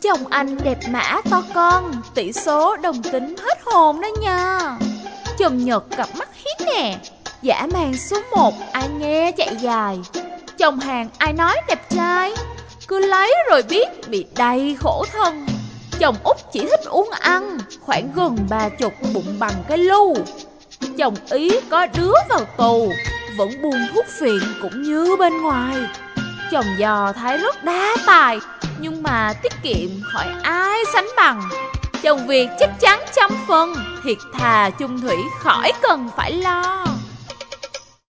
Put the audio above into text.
Chồng anh đẹp mã to con, tỷ số đồng tính hết hồn đó nha. Chồng Nhật cặp mắt hiếp nè, dã man số 1 ai nghe chạy dài. Chồng Hàn ai nói đẹp trai, cứ lấy rồi biết bị đầy khổ thân. Chồng Úc chỉ thích uống ăn, khoảng gần 30 bụng bằng cái lu. Chồng Ý có đứa vào tù, vẫn buôn thuốc phiện cũng như bên ngoài. Chồng Do thấy rất đa tài, nhưng mà tiết kiệm khỏi ai sánh bằng. Chồng Việt chắc chắn trăm phần, thiệt thà chung thủy khỏi cần phải lo.